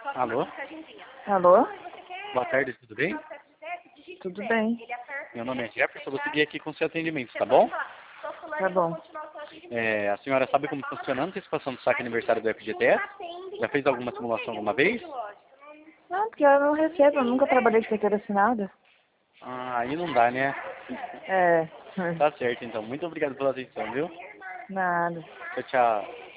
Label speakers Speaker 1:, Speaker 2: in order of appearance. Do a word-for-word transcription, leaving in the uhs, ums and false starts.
Speaker 1: Alô?
Speaker 2: Alô?
Speaker 1: Boa tarde, tudo bem?
Speaker 2: Tudo bem.
Speaker 1: Meu nome é Jefferson, vou seguir aqui com o seu atendimento, tá bom?
Speaker 2: Tá bom.
Speaker 1: É, a senhora sabe como funciona a antecipação do saque aniversário do F G T S? Já fez alguma simulação alguma vez?
Speaker 2: Não, porque eu não recebo, eu nunca trabalhei de carteira assinada.
Speaker 1: Ah, aí não dá, né?
Speaker 2: É,
Speaker 1: Tá certo, então. Muito obrigado pela atenção, viu?
Speaker 2: nada.
Speaker 1: Tchau, tchau.